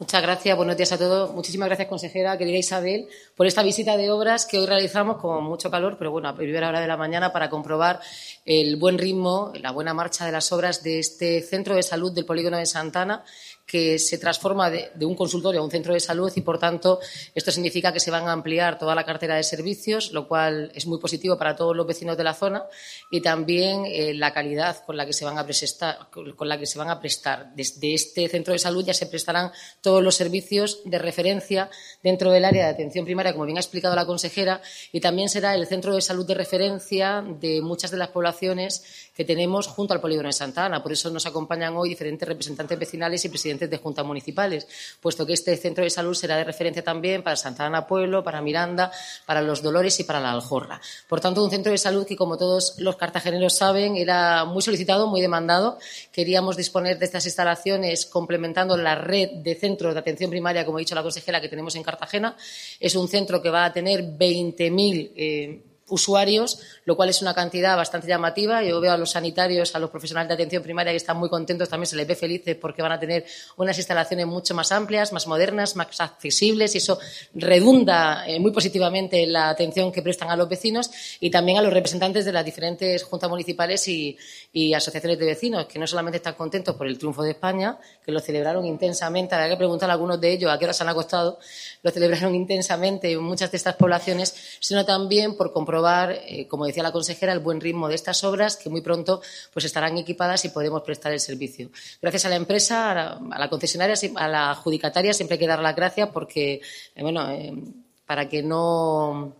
Muchas gracias, buenos días a todos. Muchísimas gracias, consejera, querida Isabel, por esta visita de obras que hoy realizamos con mucho calor, pero bueno, a primera hora de la mañana para comprobar el buen ritmo, la buena marcha de las obras de este centro de salud del polígono de Santa Ana, que se transforma de un consultorio a un centro de salud y, por tanto, esto significa que se van a ampliar toda la cartera de servicios, lo cual es muy positivo para todos los vecinos de la zona, y también la calidad con la que se van a prestar. Desde este centro de salud ya se prestarán todos los servicios de referencia dentro del área de atención primaria, como bien ha explicado la consejera, y también será el centro de salud de referencia de muchas de las poblaciones que tenemos junto al polígono de Santa Ana. Por eso nos acompañan hoy diferentes representantes vecinales y presidentes de juntas municipales, puesto que este centro de salud será de referencia también para Santa Ana Pueblo, para Miranda, para Los Dolores y para la Aljorra. Por tanto, un centro de salud que, como todos los cartageneros saben, era muy solicitado, muy demandado. Queríamos disponer de estas instalaciones complementando la red de centros de atención primaria, como ha dicho la consejera, que tenemos en Cartagena. Es un centro que va a tener 20.000 usuarios, lo cual es una cantidad bastante llamativa. Yo veo a los sanitarios, a los profesionales de atención primaria que están muy contentos, también se les ve felices porque van a tener unas instalaciones mucho más amplias, más modernas, más accesibles, y eso redunda muy positivamente en la atención que prestan a los vecinos y también a los representantes de las diferentes juntas municipales y asociaciones de vecinos, que no solamente están contentos por el triunfo de España, que lo celebraron intensamente, habría que preguntar a algunos de ellos a qué hora se han acostado, lo celebraron intensamente en muchas de estas poblaciones, sino también por comprobar, como decía la consejera, el buen ritmo de estas obras, que muy pronto pues estarán equipadas y podremos prestar el servicio. Gracias a la empresa, a la concesionaria, a la adjudicataria, siempre hay que dar las gracias porque, para que no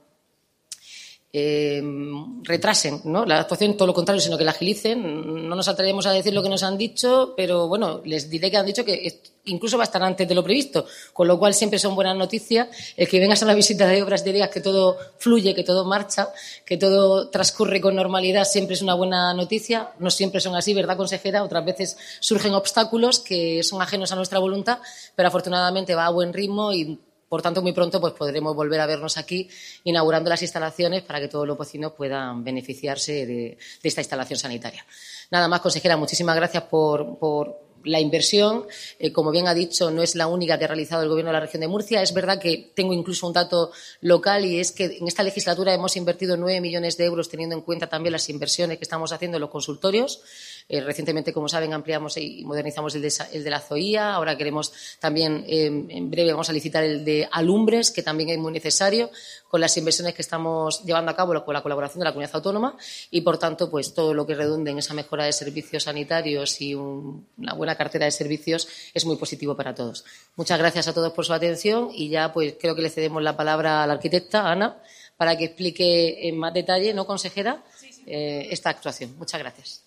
retrasen, ¿no?, la actuación, todo lo contrario, sino que la agilicen. No nos atrevemos a decir lo que nos han dicho, pero bueno, les diré que han dicho que incluso va a estar antes de lo previsto, con lo cual siempre son buenas noticias. El que vengas a una visita de obras y digas que todo fluye, que todo marcha, que todo transcurre con normalidad, siempre es una buena noticia. No siempre son así, ¿verdad, consejera? Otras veces surgen obstáculos que son ajenos a nuestra voluntad, pero afortunadamente va a buen ritmo y, por tanto, muy pronto pues podremos volver a vernos aquí inaugurando las instalaciones para que todos los vecinos puedan beneficiarse de esta instalación sanitaria. Nada más, consejera, muchísimas gracias por la inversión. Como bien ha dicho, no es la única que ha realizado el Gobierno de la región de Murcia. Es verdad que tengo incluso un dato local, y es que en esta legislatura hemos invertido 9 millones de euros, teniendo en cuenta también las inversiones que estamos haciendo en los consultorios. Recientemente, como saben, ampliamos y modernizamos el de la ZOIA. Ahora queremos también, en breve, vamos a licitar el de alumbres, que también es muy necesario, con las inversiones que estamos llevando a cabo con la colaboración de la Comunidad Autónoma, y, por tanto, pues todo lo que redunde en esa mejora de servicios sanitarios y una buena cartera de servicios es muy positivo para todos. Muchas gracias a todos por su atención y ya pues creo que le cedemos la palabra a la arquitecta Ana para que explique en más detalle, ¿no, consejera?, esta actuación. Muchas gracias.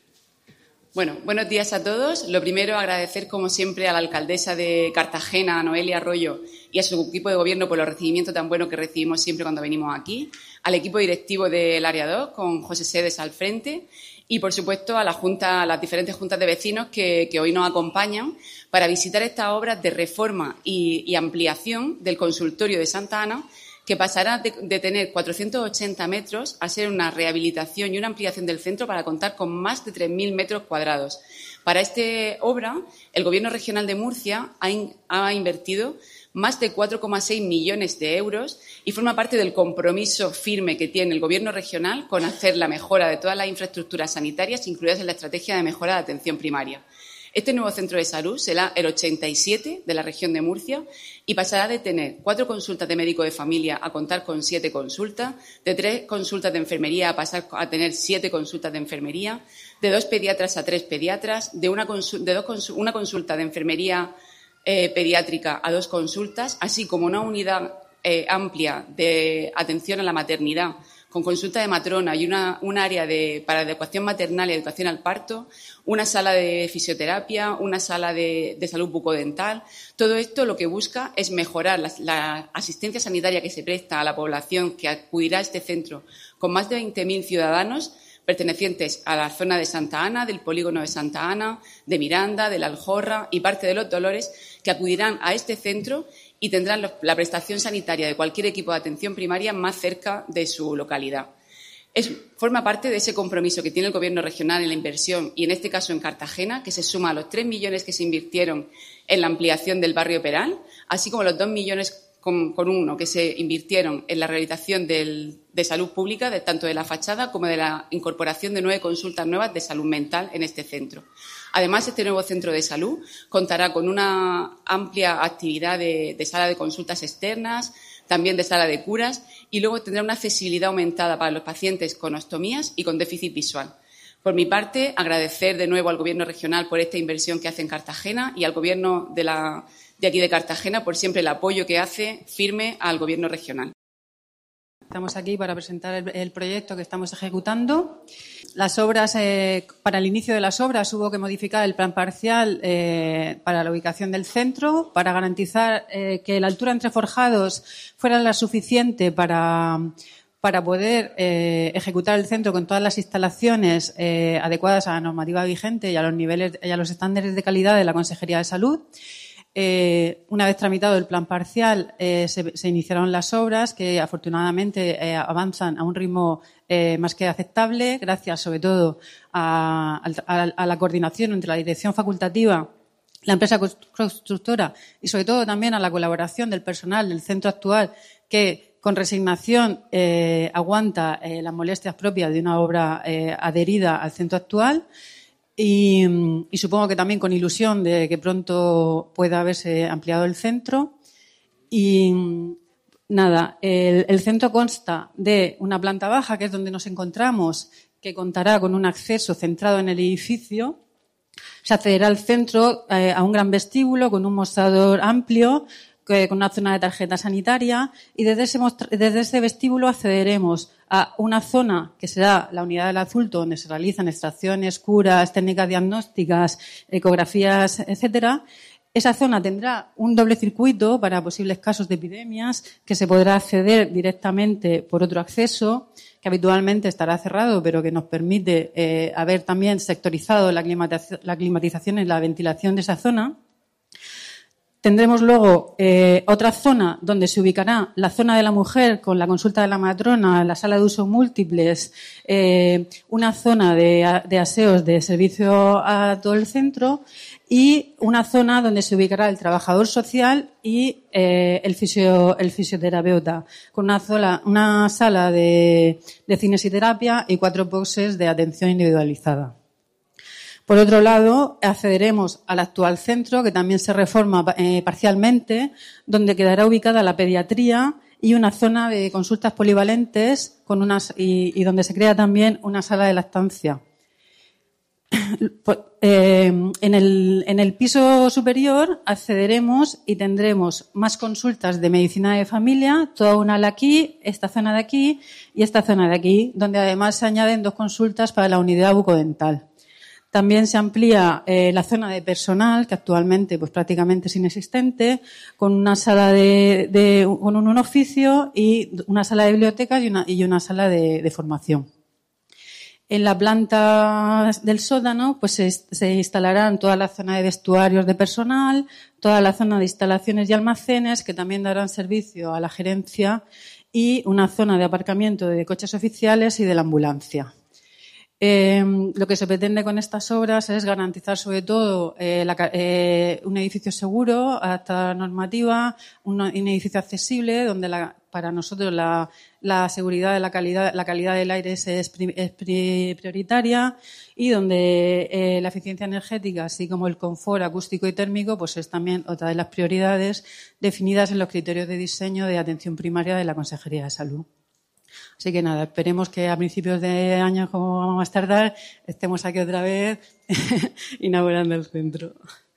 Bueno, buenos días a todos. Lo primero, agradecer, como siempre, a la alcaldesa de Cartagena, a Noelia Arroyo, y a su equipo de gobierno por los recibimientos tan buenos que recibimos siempre cuando venimos aquí, al equipo directivo del Área 2, con José Sedes al frente, y, por supuesto, a las diferentes juntas de vecinos que hoy nos acompañan para visitar estas obras de reforma y ampliación del consultorio de Santa Ana, que pasará de tener 480 metros a ser una rehabilitación y una ampliación del centro para contar con más de 3.000 metros cuadrados. Para esta obra, el Gobierno regional de Murcia ha invertido más de 4,6 millones de euros y forma parte del compromiso firme que tiene el Gobierno regional con hacer la mejora de todas las infraestructuras sanitarias incluidas en la estrategia de mejora de atención primaria. Este nuevo centro de salud será el 87 de la región de Murcia y pasará de tener 4 consultas de médico de familia a contar con 7 consultas, de 3 consultas de enfermería a pasar a tener 7 consultas de enfermería, de 2 pediatras a 3 pediatras, de una consulta de enfermería pediátrica a 2 consultas, así como una unidad amplia de atención a la maternidad con consulta de matrona y un área para educación maternal y educación al parto, una sala de fisioterapia, una sala de salud bucodental. Todo esto lo que busca es mejorar la asistencia sanitaria que se presta a la población que acudirá a este centro, con más de 20.000 ciudadanos pertenecientes a la zona de Santa Ana, del polígono de Santa Ana, de Miranda, de la Aljorra y parte de Los Dolores, que acudirán a este centro y tendrán la prestación sanitaria de cualquier equipo de atención primaria más cerca de su localidad. Forma parte de ese compromiso que tiene el Gobierno regional en la inversión y, en este caso, en Cartagena, que se suma a los 3 millones que se invirtieron en la ampliación del barrio Peral, así como los 2 millones con uno que se invirtieron en la rehabilitación de salud pública, tanto de la fachada como de la incorporación de 9 consultas nuevas de salud mental en este centro. Además, este nuevo centro de salud contará con una amplia actividad de sala de consultas externas, también de sala de curas, y luego tendrá una accesibilidad aumentada para los pacientes con ostomías y con déficit visual. Por mi parte, agradecer de nuevo al Gobierno regional por esta inversión que hace en Cartagena y al Gobierno de aquí de Cartagena por siempre el apoyo que hace firme al Gobierno regional. Estamos aquí para presentar el proyecto que estamos ejecutando. Las obras, para el inicio de las obras hubo que modificar el plan parcial para la ubicación del centro, para garantizar que la altura entre forjados fuera la suficiente para poder ejecutar el centro con todas las instalaciones adecuadas a la normativa vigente y a los niveles y a los estándares de calidad de la Consejería de Salud. Una vez tramitado el plan parcial, se iniciaron las obras que afortunadamente avanzan a un ritmo más que aceptable, gracias sobre todo a la coordinación entre la dirección facultativa, la empresa constructora y sobre todo también a la colaboración del personal del centro actual que con resignación aguanta las molestias propias de una obra adherida al centro actual. Y supongo que también con ilusión de que pronto pueda haberse ampliado el centro. Y nada, el centro consta de una planta baja, que es donde nos encontramos, que contará con un acceso centrado en el edificio. Se accederá al centro a un gran vestíbulo con un mostrador amplio, con una zona de tarjeta sanitaria, y desde ese vestíbulo accederemos a una zona que será la unidad del adulto, donde se realizan extracciones, curas, técnicas diagnósticas, ecografías, etcétera. Esa zona tendrá un doble circuito para posibles casos de epidemias, que se podrá acceder directamente por otro acceso, que habitualmente estará cerrado, pero que nos permite haber también sectorizado la climatización y la ventilación de esa zona. Tendremos luego otra zona donde se ubicará la zona de la mujer con la consulta de la matrona, la sala de uso múltiples, una zona de aseos de servicio a todo el centro y una zona donde se ubicará el trabajador social y el fisioterapeuta, con una sala de cinesiterapia y 4 boxes de atención individualizada. Por otro lado, accederemos al actual centro, que también se reforma parcialmente, donde quedará ubicada la pediatría y una zona de consultas polivalentes y donde se crea también una sala de lactancia. En el piso superior accederemos y tendremos más consultas de medicina de familia, toda una ala aquí, esta zona de aquí y esta zona de aquí, donde además se añaden 2 consultas para la unidad bucodental. También se amplía la zona de personal, que actualmente pues prácticamente es inexistente, con una sala con un oficio y una sala de bibliotecas y una sala de formación. En la planta del sótano pues se instalarán toda la zona de vestuarios de personal, toda la zona de instalaciones y almacenes, que también darán servicio a la gerencia, y una zona de aparcamiento de coches oficiales y de la ambulancia. Lo que se pretende con estas obras es garantizar sobre todo un edificio seguro, adaptado a la normativa, un edificio accesible donde para nosotros la seguridad de la calidad del aire es prioritaria y donde la eficiencia energética, así como el confort acústico y térmico, pues es también otra de las prioridades definidas en los criterios de diseño de atención primaria de la Consejería de Salud. Así que nada, esperemos que a principios de año, como vamos a tardar, estemos aquí otra vez inaugurando el centro.